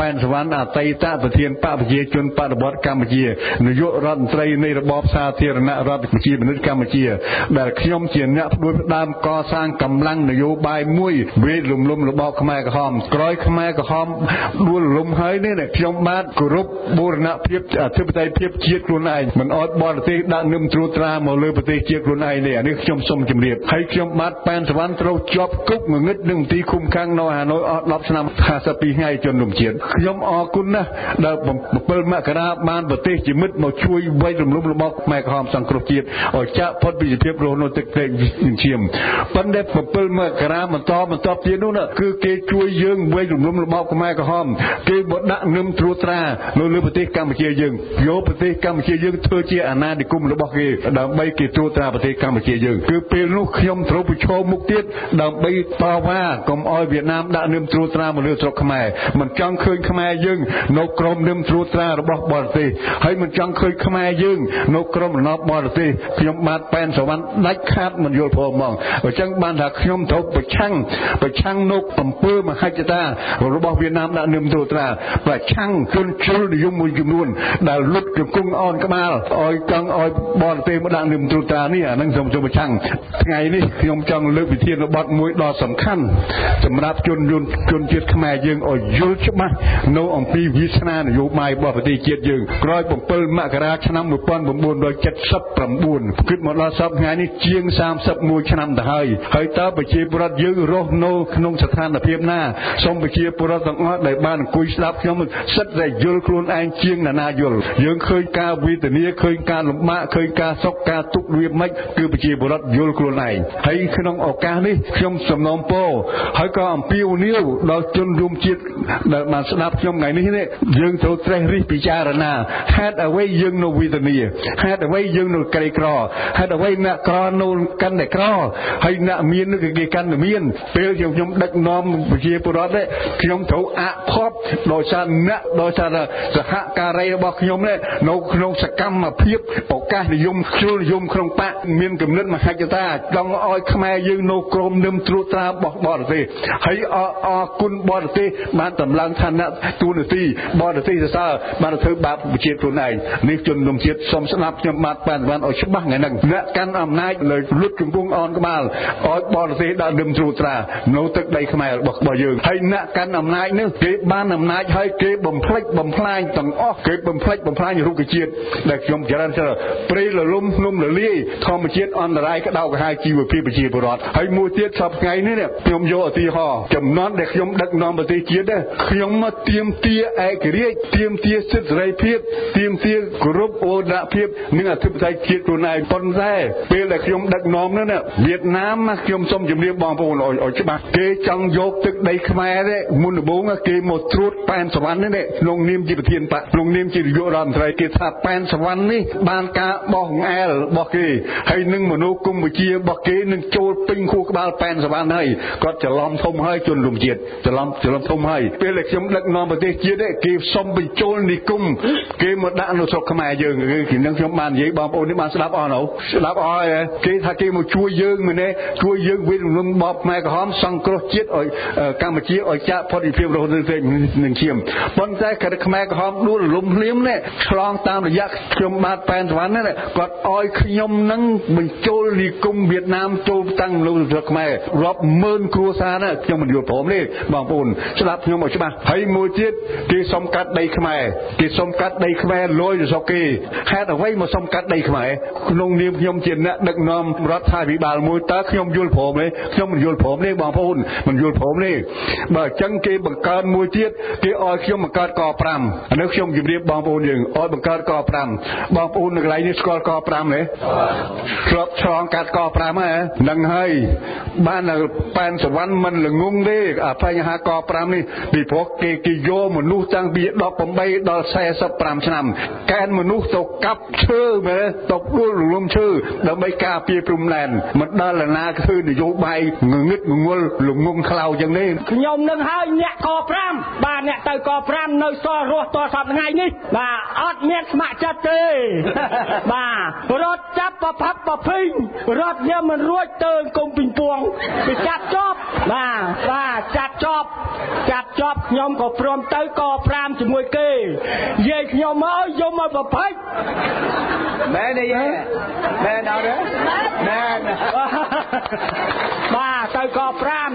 ប៉ែនសវណ្ណអតីតប្រធានបកប្រជាជនបដិវត្តកម្ពុជានាយករដ្ឋមន្ត្រីនៃរបបសាធារណរដ្ឋប្រជាមានិតកម្ពុជាដែលខ្ញុំជាអ្នកផ្ដួចផ្ដើមកសាងកម្លាំងនយោបាយមួយវាយលំរបបខ្មែរក្រហមក្រោយខ្មែរក្រហមដួលរំហើយនេះខ្ញុំបាទគោរពបូរណភាពអធិបតេយ្យភាពជាតិខ្លួនឯងមិនអោយបរទេសដាក់នឹមត្រួតត្រាមកលើប្រទេសជាតិខ្លួនឯងទេអានេះខ្ញុំសូមជម្រាបហើយខ្ញុំបាទប៉ែនសវណ្ណត្រូវជាប់គុកងងឹតនឹងមន្ទីរឃុំឃាំងនៅហាណូយអស់10ឆ្នាំ52ថ្ងៃជនរួមជាតិខ្ញុំអរគុណណាស់ដែល7មករាបានប្រទេសជាមិត្តមកជួយវាយរំលំរបបខ្មែរក្រហមសង្គ្រោះជាតិឲ្យចាក់ផុតពីសភាពរស់នៅទឹកព្រែកឈាមប៉ុន្តែ7មករាបន្តទៀតនោះគឺគេជួយយើងវាយរំលំរបបខ្មែរក្រហមគេបដាក់នឹមត្រួតត្រានៅលើប្រទេសកម្ពុជាយើងយកប្រទេសកម្ពុជាយើងធ្វើជាអាណានិគមរបស់គេដើម្បីគេត្រួតត្រាប្រទេសកម្ពុជាយើងគឺពេលនោះខ្ញុំត្រូវប្រឈមមុខទៀតដើម្បីតវ៉ាកុំឲ្យវៀតណាមដាក់នឹមត្រួតត្រាមកលើស្រុកខ្មែរមិនចង់ឃើញខ្មែរយើងនៅក្រោមនឹមត្រួតត្រារបស់បរទេសហើយមិនចង់ឃើញខ្មែរយើងនៅក្រោមរបបបរទេសខ្ញុំបាទប៉ែនសវណ្ណដាច់ខាតមិនយល់ព្រមហ្មងអញ្ចឹងបានថាខ្ញុំត្រូវប្រឆាំងនៅអំពើមហិច្ឆតារបស់វៀតណាមដាក់នឹមត្រួតត្រាប្រឆាំងជនជ្រុលនិយមមួយចំនួនដែលលុតជង្គង់អោនក្បាលឲ្យចង់ឲ្យបរទេសមកដាក់នឹមត្រួតត្រានេះអានឹងខ្ញុំប្រឆាំងថ្ងៃនេះខ្ញុំចង់លើកវិធានបទមួយដ៏សំខាន់សម្រាប់ជនជាតិខ្មែរយើងឲ្យយល់ច្បាស់នៅអំពីវាសនានយោបាយរបស់ប្រទេសជាតិយើងក្រោយ7មករាឆ្នាំ1979គិតមកដល់សប្តាហ៍ថ្ងៃនេះជាង31ឆ្នាំទៅហើយតើប្រជាពលរដ្ឋយើងរស់នៅក្នុងស្ថានភាពណាសូមប្រជាពលរដ្ឋទាំងអស់ដែលបានអង្គុយស្ដាប់ខ្ញុំសិតតែយល់ខ្លួនឯងជាងណានាយល់យើងឃើញការវេទនាឃើញការលំបាកឃើញការសុខការទុក្ខវាមិនគឺប្រជាពលរដ្ឋយល់ខ្លួនឯងហើយក្នុងឱកាសនេះខ្ញុំសំណូមពរហើយក៏អំពាវនាវដល់ជនរួមជាតិដែលបានស្ដាប់ខ្ញុំថ្ងៃនេះយើងត្រូវត្រេះរិះពិចារណាហេតុអ្វីយើងនៅវេទនាហេតុអ្វីយើងនៅក្រីក្រហេតុអ្វីអ្នកក្រនៅកាន់តែក្រហើយអ្នកមានគឺគេកាន់តែមានពេលខ្ញុំដឹកនាំប្រជាពលរដ្ឋខ្ញុំត្រូវអភ័ព្វដោយសារសហការីរបស់ខ្ញុំនៅក្នុងសកម្មភាពឱកាសនិយមជ្រុលនិយមក្នុងបកមានគំនិតមហិច្ឆតាចង់ឲ្យខ្មែរយើងនៅក្រោមនឹមត្រួតត្រារបស់បរទេសហើយអរគុណបរទេសបានតម្លើងឋានៈទូនាទីបរទេសសរសើរបានធ្វើបាបប្រជាខ្លួនឯងនេះជនរួមជាតិសូមស្ដាប់ខ្ញុំបាទបានឲ្យច្បាស់ថ្ងៃហ្នឹងអ្នកកាន់អំណាចលើលុតជង្គង់អោនក្បាលឲ្យបរទេសដាក់នឹមត្រួតត្រានៅទឹកដីខ្មែររបស់យើងហើយអ្នកកាន់អំណាចនេះគេបានអំណាចហើយគេបំផ្លិចបំផ្លាញទាំងអស់គេបំផ្លិចបំផ្លាញរុក្ខជាតិដែលខ្ញុំចរិនព្រៃលលំភ្នំលលាយធម្មជាតិអន្តរាយក្តៅក្រហាយជីវភាពប្រជាពលរដ្ឋហើយមួយទៀតសប្តាហ៍ថ្ងៃនេះខ្ញុំយកឧទាហរណ៍ចំនួនដែលខ្ញុំដឹកនាំប្រទេសជាតិខ្ញុំមកទាមទារឯករាជ្យទាមទារសិទ្ធិសេរីភាពទាមទារគោរពអូរណភាពនិងអធិបតេយ្យជាតិខ្លួនឯងប៉ុន្តែពេលដែលខ្ញុំដឹកនាំនោះវៀតណាមខ្ញុំសូមជម្រាបបងប្អូនឲ្យច្បាស់គេចង់យកទឹកដីខ្មែរមុនដំបូងគេមកត្រួតប៉ែនសវណ្ណនេះក្នុងនាមជាប្រធានបកក្នុងនាមជានាយករដ្ឋមន្ត្រីគេថាប៉ែនសវណ្ណនេះបានការបោះអែលរបស់គេហើយនឹងមនោគមវិជ្ជារបស់គេនឹងចូលពេញខួរក្បាលប៉ែនសវណ្ណហើយគាត់ច្រឡំធំហើយជនរួមជាតិច្រឡំធំហើយពេលដែលខ្ញុំដឹកនាំប្រទេសជាតិគេសុំបញ្ចូលនិគមគេមកដាក់នៅស្រុកខ្មែរយើងគឺនឹងខ្ញុំបាននិយាយបងប្អូននេះបានស្ដាប់អស់នោះស្ដាប់អស់ហើយគេថាគេមកជួយយើងមែនទេជួយយើងវិលរំបបខ្មែរក្រហមសង្គ្រោះជាតិឲ្យកម្ពុជាឲ្យចាក់ផុតពីភាពរស់នឹងឈាមប៉ុន្តែខ្មែរក្រហមដួលរំភ្លាមនេះឆ្លងតាមរយៈខ្ញុំបាទប៉ែនសវណ្ណនេះគាត់ឲ្យខ្ញុំនឹងបញ្ចូលនិគមវៀតណាមចូលតាំងនៅស្រុកខ្មែររាប់ម៉ឺនគ្រួសារណាខ្ញុំមិនយល់ព្រមទេបងប្អូនស្ដាប់ខ្ញុំឲ្យច្បាស់ហើយមួយទៀតគេសុំកាត់ដីខ្មែរគេសុំកាត់ដីខ្មែរលយទៅស្រុកគេហេតុអ្វីមកសុំកាត់ដីខ្មែរក្នុងនាមខ្ញុំជាអ្នកដឹកនាំរដ្ឋាភិបាលមួយតើខ្ញុំយល់ព្រមទេខ្ញុំមិនយល់ព្រមទេបងប្អូនមិនយល់ព្រមទេបើអញ្ចឹងគេបង្កើតមួយទៀតគេឲ្យខ្ញុំបង្កើតក5អានេះខ្ញុំជម្រាបបងប្អូនយើងឲ្យបង្កើតក5បងប្អូននៅកន្លែងនេះស្គាល់ក5ទេធ្លាប់ឆ្លងកាត់ក5ហ្នឹងហើយបានប៉ែនសវណ្ណមិនល្ងងទេអាបញ្ហាក5នេះពីព្រោះគេយកមនុស្សតាំងពី18ដល់45ឆ្នាំកែនមនុស្សទៅកាប់ឈើមែនទៅដួលរំឈើដើម្បីការពារព្រំដែនមិនដល់ណាគឺនយោបាយងងឹតងងល់ល្ងងខ្លៅចឹងទេខ្ញុំនឹងហើយអ្នកក5បាទអ្នកទៅក5នៅសល់រស់តសប្តាហ៍ថ្ងៃនេះបាទអត់មានស្ម័គ្រចិត្តទេបាទរត់ចាប់ប្រផាប់ប្រភីងរត់យកមិនរួចទៅគុំពីងពួងគេចាប់ជាប់បាទចាប់ជាប់ខ្ញុំក៏ព្រមទៅក5ជាមួយគេយាយខ្ញុំមកយំមកប្រភេទមែនទេយាយមែនអត់ទេមែនបាទទៅក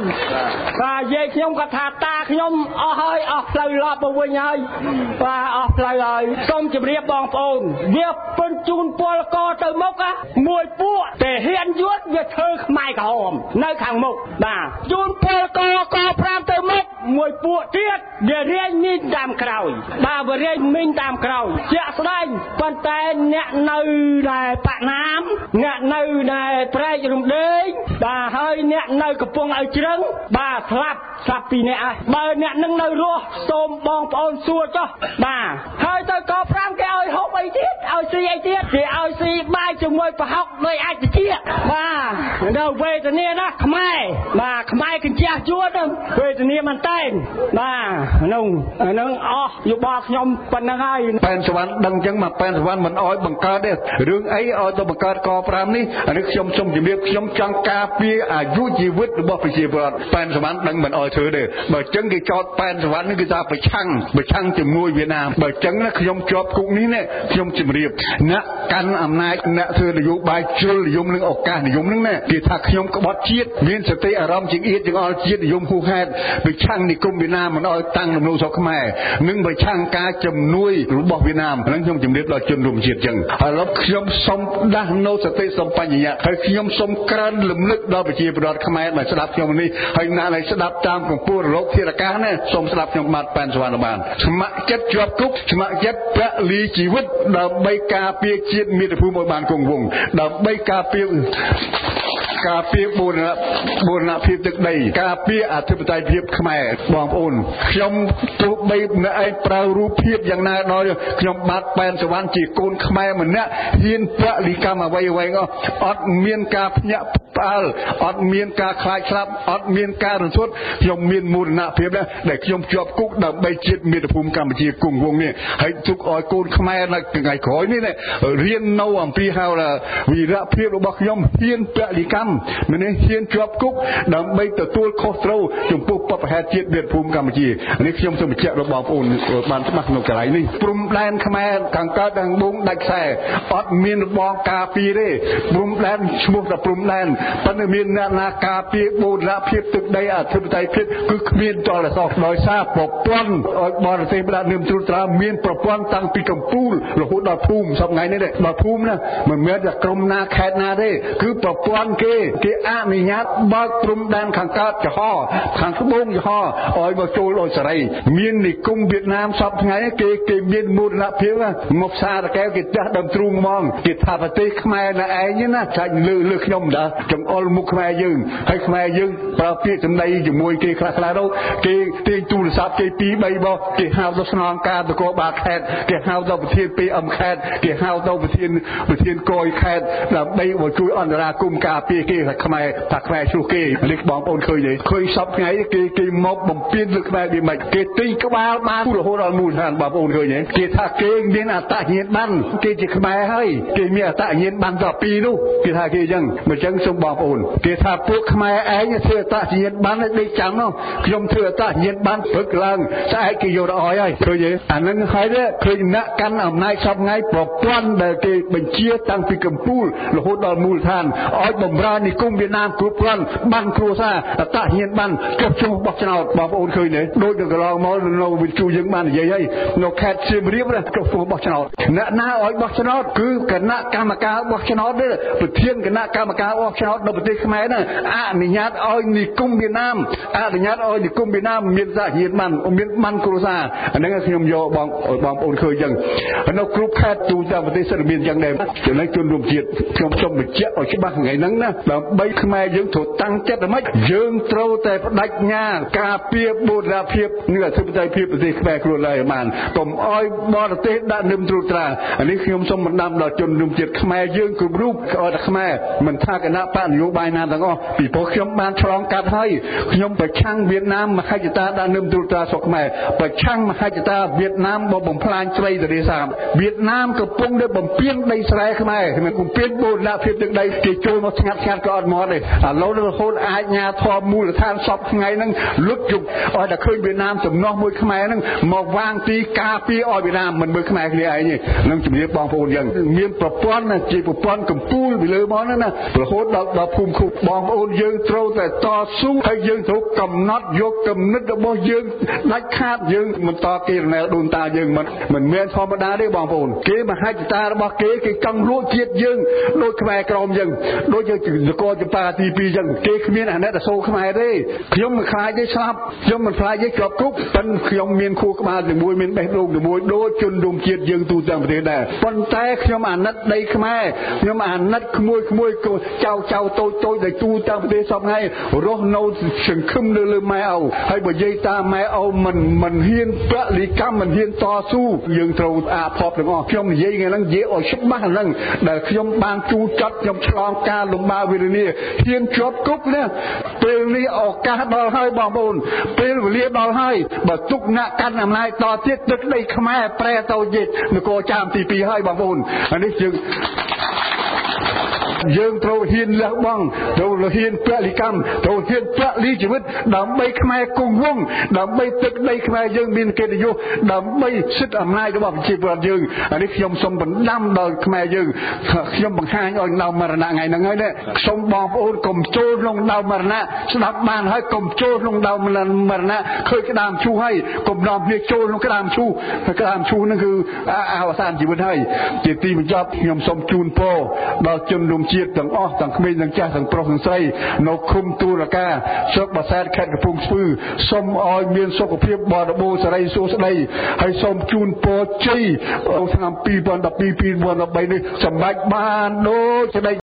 5បាទយាយខ្ញុំក៏ថាតាខ្ញុំអស់ហើយអស់ផ្លូវឡប់មកវិញហើយបាទអស់ផ្លូវហើយសូមជម្រាបបងប្អូនវាពន់ជូនពលកទៅមុខមួយពួកតែហ៊ានយួតវាធ្វើខ្មែរក្រហមនៅខាងមុខបាទជូនពលក5ទៅមុខមួយពួកទៀតវារៀងមីងតាមក្រោយបាទវារៀងមីងតាមក្រោយជាក់ស្ដែងប៉ុន្តែអ្នកនៅដែលប៉ាណាមអ្នកនៅដែលប្រែករំដេងបាទហើយអ្នកនៅកំពង់ឲ្យជ្រឹងបាទស្លាប់ពីអ្នកហើយបើអ្នកនឹងនៅរស់សូមបងប្អូនសួរចុះបាទហើយទៅក5គេឲ្យហូបអីទៀតឲ្យស៊ីអីទៀតគេឲ្យស៊ីបាយជាមួយប្រហុកដោយអាចតិចបាទនៅវេទនាណាខ្មែរបាទខ្មែរកញ្ជះជួនវេទនាមែនតើបាទហ្នឹងអស់យោបល់ខ្ញុំប៉ុណ្ណឹងហើយប៉ែនសវណ្ណដឹងអញ្ចឹងមកប៉ែនសវណ្ណមិនអោយបង្កើតទេរឿងអីឲ្យទៅបង្កើតក5នេះអានេះខ្ញុំសូមជម្រាបខ្ញុំចង់ការពារអាយុជីវិតរបស់ប្រជាពលរដ្ឋប៉ែនសវណ្ណដឹងមិនអោយធ្វើទេបើអញ្ចឹងគេចោទប៉ែនសវណ្ណនេះគឺថាប្រឆាំងជាមួយវៀតណាមបើអញ្ចឹងណាខ្ញុំជាប់គុកនេះណាខ្ញុំជម្រាបអ្នកកាន់អំណាចអ្នកធ្វើនយោបាយជ្រុលនិយមនិងឱកាសនិយមហ្នឹងណាគេថាខ្ញុំក្បត់ជាតិមានសតិអារម្មណ៍ជាងអៀតជាងអល់ជាតិនិយមហួសហេតុប្រឆាំងនិគមវៀតណាមមិនអោយតាំងលំនៅស្រុកខ្មែរនិងប្រឆាំងការជំនួយរបស់វៀតណាមហ្នឹងខ្ញុំជម្រាបដល់ជនរួមជាតិអញ្ចឹងហើយឡូវខ្ញុំសូមដាស់នៅសតិសម្បញ្ញៈហើយខ្ញុំសូមក្រើនលំលឹកដល់ប្រជាពលរដ្ឋខ្មែរដែលស្ដាប់ខ្ញុំនេះហើយអ្នកដែលស្ដាប់តាមកម្ពុជារលកធាតុអាកាសណាសូមស្ដាប់ខ្ញុំបាទប៉ែនសវណ្ណបានស្ម័គ្រចិត្តជាប់គុកស្ម័គ្រចិត្តពលីជីវិតដើម្បីការពារជាតិមាតុភូមិឲ្យបានគង់វង្សដើម្បីការពារបូរណភាពទឹកដីការពារអធិបតេយ្យភាពខ្មែរបងប្អូនខ្ញុំទោះបីអ្នកឯងប្រើរូបភាពយ៉ាងណាដោយខ្ញុំបាទប៉ែនសវណ្ណជាកូនខ្មែរម្នាក់ហ៊ានពលីកម្មអ្វីអត់មានការភ្ញាក់ផ្អើលអត់មានការខ្លាចស្លាប់អត់មានការរន្ធត់ខ្ញុំមានមរណភាពដែរដែលខ្ញុំជាប់គុកដើម្បីជាតិមាតុភូមិកម្ពុជាគង់វង្សនេះហើយទុកឲ្យកូនខ្មែរនៅថ្ងៃក្រោយនេះរៀននៅអំពីហៅថាវីរភាពរបស់ខ្ញុំហ៊ានពលីកម្មម្នេះហ៊ានជាប់គុកដើម្បីទទួលខុសត្រូវចំពោះបព្វហេតុជាតិមាតុភូមិកម្ពុជានេះខ្ញុំសូមបញ្ជាក់ដល់បងប្អូនបានច្បាស់ក្នុងកន្លែងនេះព្រំដែនខ្មែរខាងកើតខាងបូងដាច់ខ្សែអត់មានរបងការពារទេព្រំដែនឈ្មោះថាព្រំដែនប៉ុន្តែមានអ្នកណាការពារបូរណភាពទឹកដីអធិបតេយ្យភាពគឺគ្មានតលសោះដោយសារប្រព័ន្ធឲ្យបរទេសផ្ដាច់នឹមត្រួតត្រាមានប្រព័ន្ធតាំងពីកំពូលរហូតដល់ភូមិសប្តាហ៍ថ្ងៃនេះដល់ភូមិណាមិនមែនតែក្រុមណាខេត្តណាទេគឺប្រព័ន្ធគេអនុញ្ញាតបើកព្រំដែនខាងកើតចំហខាងត្បូងចំហឲ្យមកចូលដោយសេរីមាននិគមវៀតណាមសពថ្ងៃគេមានមូលនភាពមកផ្សារតកែវគេចាស់ដើមទ្រូងហ្មងគេថាប្រទេសខ្មែរណែឯងណាចាច់លើខ្ញុំដែរចង្អុលមុខខ្មែរយើងហើយខ្មែរយើងប្រើពាក្យសម្ដីជាមួយគេខ្លះទៅគេទាញទូរស័ព្ទគេ2 3បោះគេហៅទៅស្នងការនគរបាលខេត្តគេហៅទៅប្រធាន PM ខេត្តគេហៅទៅប្រធានកយខេត្តដើម្បីមកជួយអន្តរាគមន៍ការពារគេថាខ្មែរឆ្លោះគេនេះបងប្អូនឃើញទេឃើញសពថ្ងៃគេមកបំពេញលើខ្មែរវាមិនគេទិញក្បាលបានរហូតដល់មូលដ្ឋានបងប្អូនឃើញទេគេថាគេមានអត្តញ្ញាណប័ណ្ណគេជាខ្មែរហើយគេមានអត្តញ្ញាណប័ណ្ណដល់2នោះគេថាគេអញ្ចឹងសូមបងប្អូនគេថាពួកខ្មែរឯងធ្វើអត្តញ្ញាណប័ណ្ណដេកចាំនោះខ្ញុំធ្វើអត្តញ្ញាណប័ណ្ណព្រឹកឡើងស្អែកគេយកទៅឲ្យហើយឃើញទេអានឹងហើយឃើញអ្នកកាន់អំណាចសពថ្ងៃប្រព័ន្ធដែលគេបញ្ជាតាំងពីកម្ពុជារហូតដល់មូលដ្ឋានឲ្យបំរើនិគមវៀតណាមគ្រប់គ្រាន់បានគ្រួសារអត្តញ្ញាណប័ណ្ណចុះឈ្មោះបោះឆ្នោតបងប្អូនឃើញទេដូចនៅកន្លងមកនៅវិទ្យុយើងបាននិយាយហើយនៅខេត្តសៀមរាបចុះឈ្មោះបោះឆ្នោតអ្នកណាឲ្យបោះឆ្នោតគឺគណៈកម្មការបោះឆ្នោតទេប្រធានគណៈកម្មការបោះឆ្នោតនៅប្រទេសខ្មែរណាអនុញ្ញាតឲ្យនិគមវៀតណាមអនុញ្ញាតឲ្យនិគមវៀតណាមមានអត្តញ្ញាណប័ណ្ណមានប័ណ្ណគ្រួសារអាហ្នឹងខ្ញុំយកបងប្អូនឃើញអញ្ចឹងនៅគ្រប់ខេត្តទូទាំងប្រទេសសិទ្ធិមានអញ្ចឹងដែរចំណែកជនរួមជាតិខ្ញុំសូមបញ្ជាក់ឲ្យច្បាស់ថ្ងៃហ្នឹងណាដើម្បីខ្មែរយើងត្រូវតាំងចិត្តហ្មងយើងត្រូវតែបដិញ្ញាការពារបូរណភាពនិងអធិបតេយ្យភាពប្រទេសខ្មែរខ្លួនឡើយបានកុំឲ្យបរទេសដាក់នឹមត្រួតត្រាអានេះខ្ញុំសូមបណ្ដាំដល់ជនរួមជាតិខ្មែរយើងគ្រប់រូបឲ្យតែខ្មែរមិនថាគណៈបនយោបាយណាទាំងអស់ពីព្រោះខ្ញុំបានឆ្លងកាត់ហើយខ្ញុំប្រឆាំងវៀតណាមមហិច្ឆតាដល់នឹមទូលត្រាស្រុកខ្មែរប្រឆាំងមហិច្ឆតាវៀតណាមបំផ្លាញស្រីទរាសាមវៀតណាមកំពុងតែបំពេញដីស្រែខ្មែរមិនបំពេញបូរណភាពទឹកដីគេចូលមកស្ងាត់ក៏អត់មកទេឥឡូវរហូតអាជ្ញាធរមូលដ្ឋានសពថ្ងៃហ្នឹងលុបជុកឲ្យតែឃើញវៀតណាមទំនាស់មួយខ្មែរហ្នឹងមកវាងទីការពារឲ្យវៀតណាមមិនមើលខ្មែរគ្នាឯងទេនឹងជំរាបបងប្អូនយើងមានប្រព័ន្ធជាប្រព័ន្ធកម្ពុជាពីលើមកហ្នឹងណារហូតដល់ភូមិឃុំបងប្អូនយើងត្រូវតែតស៊ូហើយយើងត្រូវកំណត់យកគំនិតរបស់យើងដាច់ខាតយើងមិនតគេរណែលដូនតាយើងមិនមែនធម្មតាទេបងប្អូនគេមហិច្ឆតារបស់គេចង់លួចជាតិយើងដូចខ្មែរក្រមយើងដូចជានគរចម្ប៉ាទី2ចឹងគេគ្មានអាណិតសូរខ្មែរទេខ្ញុំមិនខ្លាចទេស្លាប់ខ្ញុំមិនខ្លាចទេជាប់គុកប៉ុន្តែខ្ញុំមានខួរក្បាលជាមួយមានបេះដូងជាមួយដូចជនរួមជាតិយើងទូទាំងប្រទេសដែរប៉ុន្តែខ្ញុំអាណិតដីខ្មែរខ្ញុំអាណិតក្មួយចៅតូចដែលទូទាំងប្រទេសសពថ្ងៃរស់នៅសង្ឃឹមនៅលើម៉ែឪហើយបើនិយាយតាមម៉ែឪមិនហ៊ានពលិកម្មមិនហ៊ានតស៊ូយើងត្រូវអាភ័ព្វទាំងអស់ខ្ញុំនិយាយថ្ងៃហ្នឹងនិយាយឲ្យច្បាស់ហ្នឹងដែលខ្ញុំបានទូចាត់ខ្ញុំឆ្លងការលំបាកវេទនាហ៊ានជាប់គុកណាពេលនេះឱកាសដល់ហើយបងប្អូនពេលវេលាដល់ហើយបើទុកអ្នកកាន់អំណាចតទៀតទឹកដីខ្មែរប្រែទៅជានគរចាមទី2ហើយបងប្អូនអានេះយើងត្រូវហ៊ានលះបង់ត្រូវហ៊ានពលិកម្មត្រូវហ៊ានពលីជីវិតដើម្បីខ្មែរគង់វង្សដើម្បីទឹកដីខ្មែរយើងមានកិត្តិយសដើម្បីសិទ្ធិអំណាចរបស់ប្រជាពលរដ្ឋយើងអានេះខ្ញុំសូមបណ្ដាំដល់ខ្មែរយើងខ្ញុំបង្ហាញឲ្យដៅមរណៈថ្ងៃហ្នឹងហើយនេះសូមបងប្អូនកុំចូលក្នុងដៅមរណៈស្ដាប់បានហើយកុំចូលក្នុងដៅមរណៈឃើញក្តាមឈូសហើយកុំនាំគ្នាចូលក្នុងក្តាមឈូសហ្នឹងគឺអវសានជីវិតហើយជាទីបញ្ចប់ខ្ញុំសូមជូនពរដល់ជនរួមជាតិទាំងអស់ទាំងក្មេងទាំងចាស់ទាំងប្រុសទាំងស្រីនៅឃុំទូរកាស្រុកបាសាតខេត្តកំពង់ស្ពឺសូមឲ្យមានសុខភាពបរិបូរណ៍សេរីសួស្តីហើយសូមជូនពរជ័យឆ្នាំ2012 2013នេះសម្រេចបានដូច